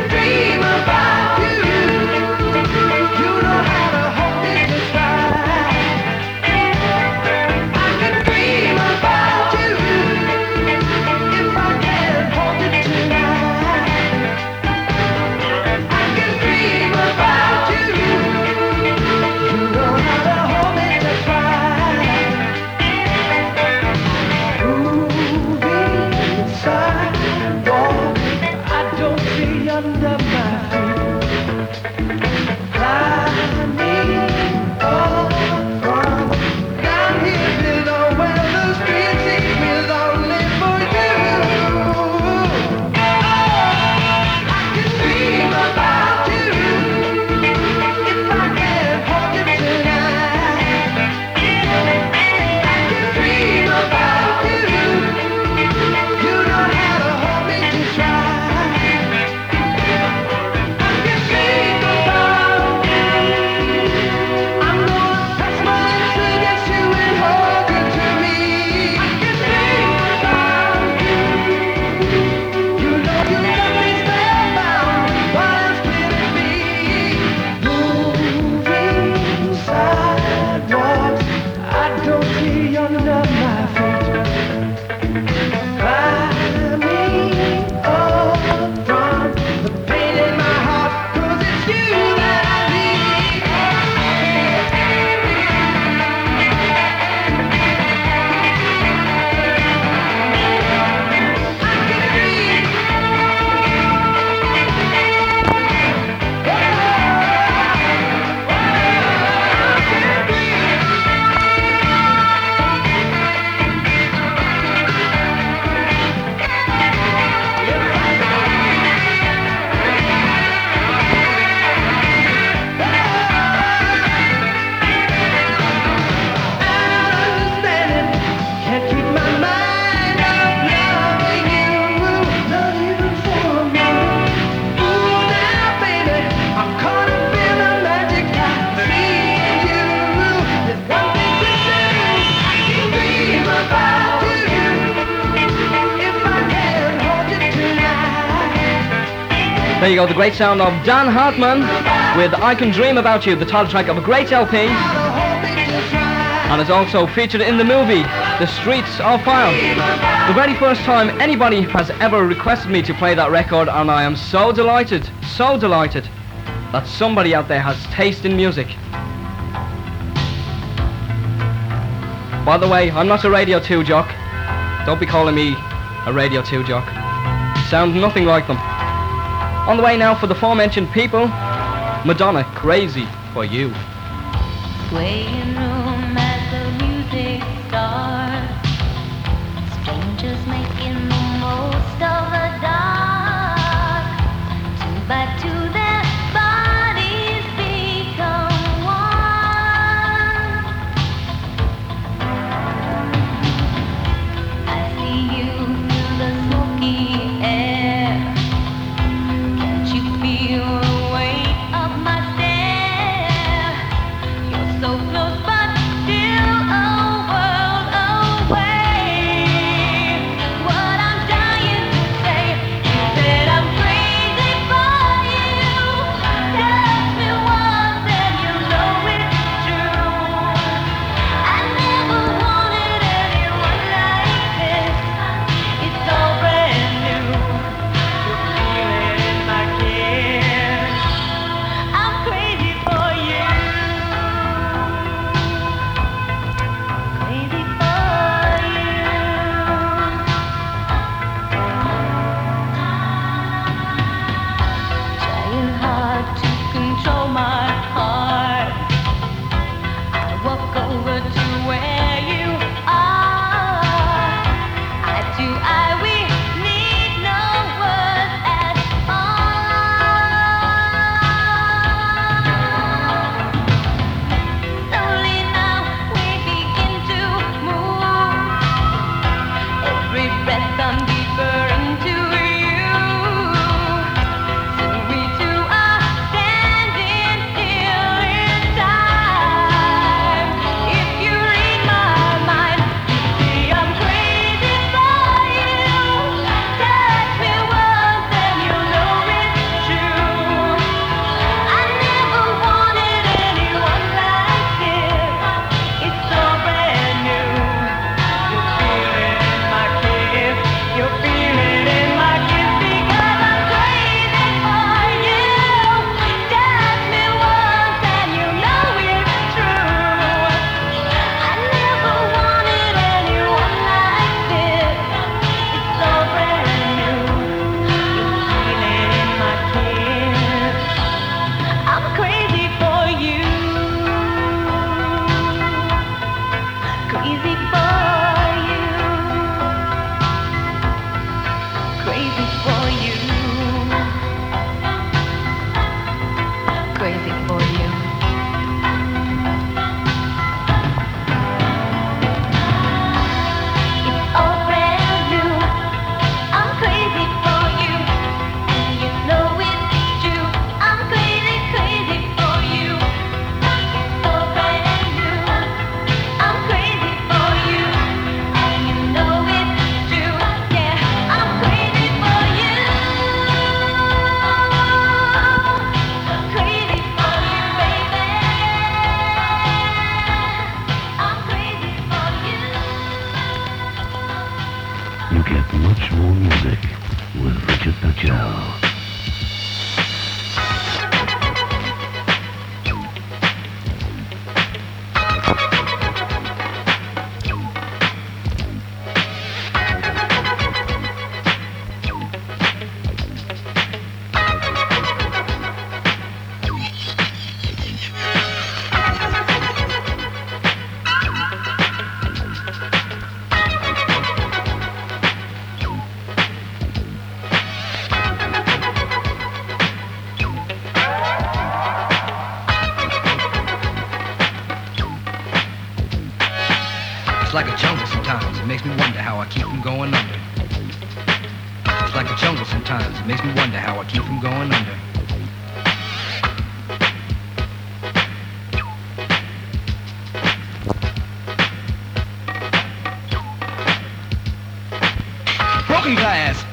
There you go, the great sound of Dan Hartman with I Can Dream About You, the title track of a great L P. And it's also featured in the movie, The Streets of Fire. The very first time anybody has ever requested me to play that record, and I am so delighted, so delighted that somebody out there has taste in music. By the way, I'm not a Radio two jock. Don't be calling me a Radio two jock. Sound nothing like them. On the way now for the aforementioned people, Madonna, Crazy for You. Swaying room as the music starts, strangers making the most of the dark. Two by two their bodies become one. I see you through the smoky air. Can't you feel the weight of my stare? You're so close but still a world away. What I'm dying to say is that I'm crazy for you. Touch me once and you know it's true. I never wanted anyone like this. It's all brand new. The feeling in my kiss. I'm crazy for you. Crazy for you. Trying hard to control my heart. I walk over to where you are. I do, I, we need no words at all. Slowly now we begin to move. Every breath I'm deeper into you. Soon we two are standing still in time. If you read my mind, you see I'm crazy for you. Touch me once and you know it's true. I never wanted anyone like this. It's all brand new. You feel it in my kiss. You feel it in my kiss because I'm crazy for you. Touch me once and you know it's true. I never wanted anyone like this. It's all brand new. You feel it in my kiss. I'm crazy for you. Crazy for you. Crazy for you. Crazy for you. It's all brand new. I'm crazy for you. And you know it's true. I'm crazy, crazy for you. It's all brand new. I'm crazy for you. And you know it's true. Yeah, I'm crazy for you. Crazy for you, baby. I'm crazy for you. You get much more music with Richard Pachel. It's like a jungle sometimes. It makes me wonder how I keep from going under. It's like a jungle sometimes. It makes me wonder how I keep from going under. Broken glass everywhere.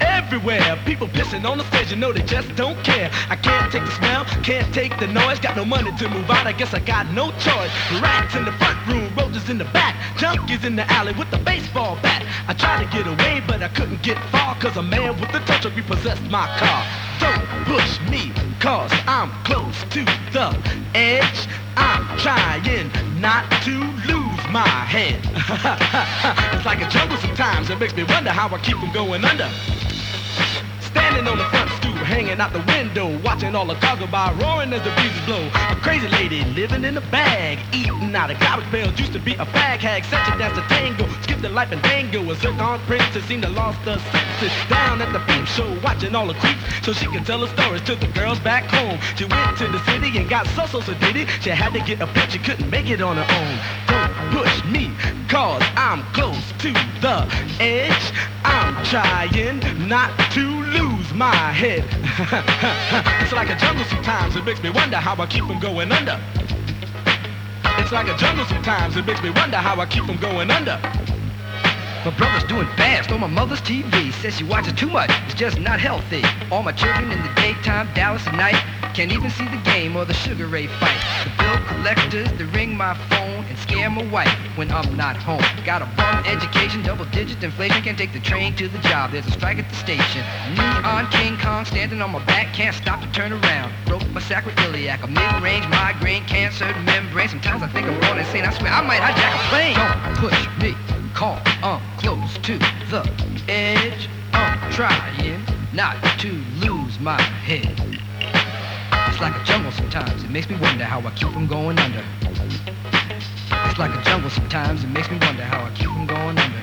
everywhere. People pissing on the stage, you know they just don't care. I can't take the smell, can't take the noise. Got no money to move out, I guess I got no choice. Rats in the front room, roaches in the back, junkies in the alley with the baseball bat. I tried to get away, but I couldn't get far, cause a man with a tow truck repossessed my car. Don't push me, cause I'm close to the edge. I'm trying not to lose my head. It's like a jungle sometimes, it makes me wonder how I keep from going under. Standing on the front stoop, hanging out the window, watching all the cars go by, roaring as the breezes blow. A crazy lady living in a bag, eating out of garbage pails, used to be a fag hag, such a dance to tango, skipped the life and dango. A zircon princess seemed to lost her senses, down at the peep show, watching all the creeps, so she can tell her stories to the girls back home. She went to the city and got so so so diddy, she had to get a pimp, she couldn't make it on her own. Don't push me, cause I'm close to the edge. I'm trying not to lose my head. It's like a jungle sometimes, it makes me wonder how I keep from going under. It's like a jungle sometimes, it makes me wonder how I keep from going under. My brother's doing fast on my mother's T V. Says she watches too much, it's just not healthy. All my children in the daytime, Dallas at night. Can't even see the game or the Sugar Ray fight. The bill collectors, they ring my phone and scare my wife when I'm not home. Got a bum education, double digit inflation. Can't take the train to the job, there's a strike at the station. Neon King Kong standing on my back, can't stop to turn around. Broke my sacroiliac, a mid-range migraine, cancer membrane. Sometimes I think I'm going insane, I swear I might hijack a plane. Don't push me, call, I'm close to the edge. I'm trying not to lose my head. It's like a jungle sometimes, it makes me wonder how I keep from going under. It's like a jungle sometimes, it makes me wonder how I keep from going under.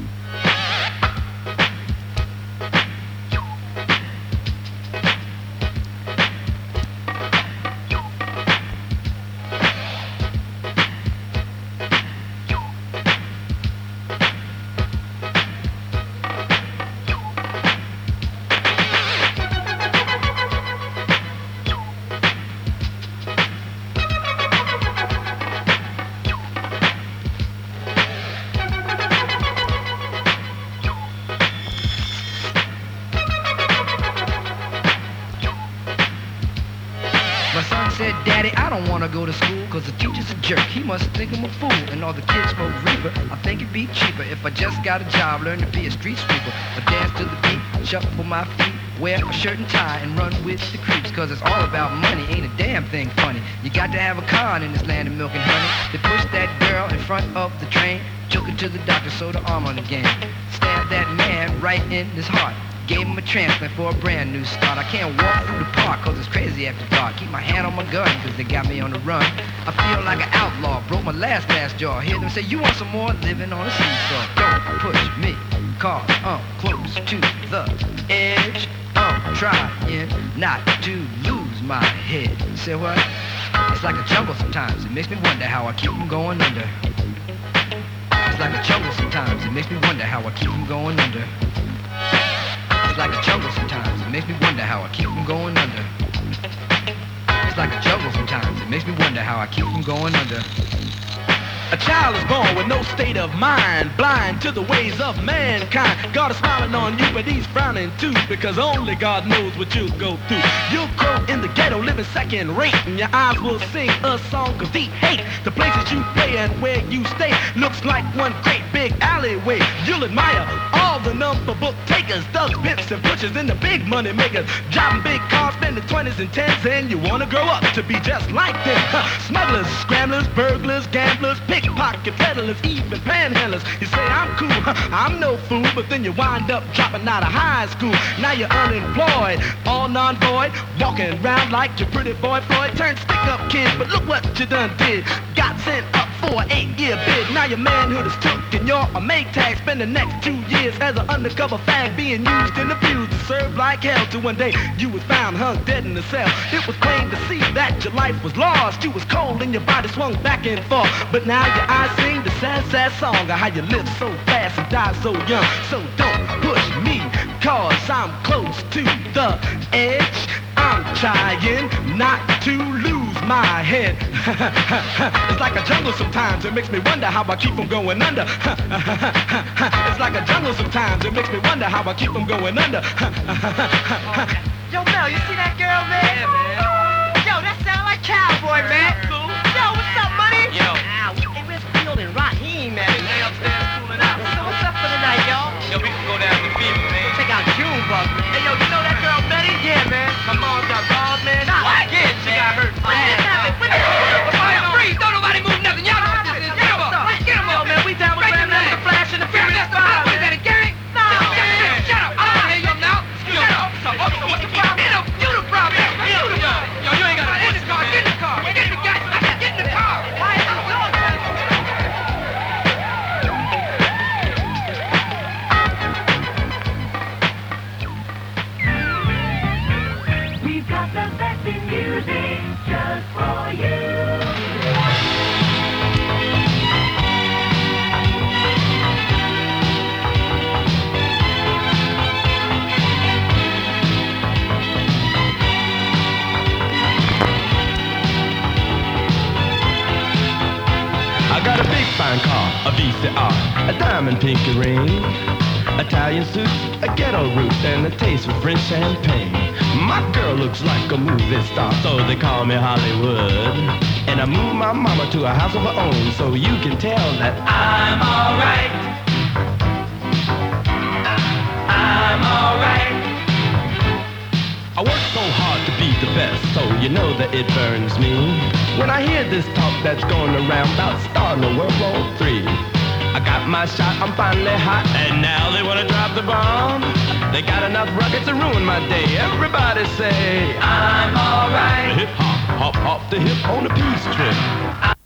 Go to school cause the teacher's a jerk. He must think I'm a fool and all the kids smoke reefer. I think it'd be cheaper if I just got a job, learn to be a street sweeper. I dance to the beat, shuffle my feet, wear a shirt and tie and run with the creeps. Cause it's all about money, ain't a damn thing funny. You got to have a con in this land of milk and honey. They pushed that girl in front of the train, took her to the doctor, sewed her arm on again. Stabbed that man right in his heart. Gave him a transplant for a brand new start. I can't walk through the park cause it's crazy after dark. Keep my hand on my gun cause they got me on the run. I feel like an outlaw, broke my last last jaw. Hear them say, you want some more? Living on a seesaw. Don't push me, cause I'm close to the edge. I'm trying not to lose my head. Say what? It's like a jungle sometimes, it makes me wonder how I keep from going under. It's like a jungle sometimes, it makes me wonder how I keep from going under. It's like a jungle sometimes, it makes me wonder how I keep from going under. It's like a jungle sometimes, it makes me wonder how I keep from going under. A child is born with no state of mind, blind to the ways of mankind. God is smiling on you, but he's frowning too, because only God knows what you'll go through. You'll grow in the ghetto, living second rate, and your eyes will sing a song of deep hate. The places you play and where you stay looks like one great big alleyway. You'll admire all the number book takers, thugs, pimps, and pushers, and the big money makers, driving big cars, spending twenties and tens, and you wanna grow up to be just like them. Smugglers, scramblers, burglars, gamblers, pickpocket peddlers, even panhandlers. You say I'm cool, I'm no fool, but then you wind up dropping out of high school. Now you're unemployed, all non-void, walking around like your pretty boy Floyd. Turned stick-up kid, but look what you done did. Got sent up for an eight-year bid. Now your manhood is took and you're a Maytag. Spend the next two years as an undercover fag, being used and abused and served like hell. Till one day you was found hung dead in a cell. It was plain to see that your life was lost. You was cold and your body swung back and forth. But now your eyes sing the sad, sad song of how you lived so fast and died so young. So don't push me, cause I'm close to the edge. I'm trying not to lose my head. It's like a jungle sometimes, it makes me wonder how I keep from going under. It's like a jungle sometimes, it makes me wonder how I keep from going under. Yo, Mel, you see that girl, man? Yeah, man. Yo, that sound like Cowboy, man. Cool. Yo, what's up, money? Yo. Ow. Hey, where's Field and Raheem, man? They upstairs cooling out. So what's up for the night, y'all? Yo, we can go down to Fever, man. Check out Junebug. Hey, yo, you know that girl, Betty? Yeah, man. My mom got robbed, man. Nah, what? Yeah, she got hurt. What happened? What happened? Freeze! Don't nobody move nothing. Y'all know what this is. Get 'em up. Get 'em up. Yo, man, we down with Grandmaster the Flash and the Furious Five. What is that, a gang? No. Shut up. I don't hear you now. Shut up. What's the problem? You the problem. You the problem. Yo, you ain't got to get in the car. Get in the car. Get in the car. Get in the car. Why is it going? We've got the best in music just for you. I got a big fine car, a V C R, a diamond pinky ring, Italian suit, a ghetto roots, and a taste for French champagne. My girl looks like a movie star, so they call me Hollywood. And I moved my mama to a house of her own, so you can tell that I'm alright. I'm alright. I work so hard to be the best, so you know that it burns me when I hear this talk that's going around about starting a World War Three. I got my shot, I'm finally hot, and now they want to drop the bomb. They got enough rockets to ruin my day. Everybody say, I'm alright. Hip hop, hop, hop the hip on a peace trip.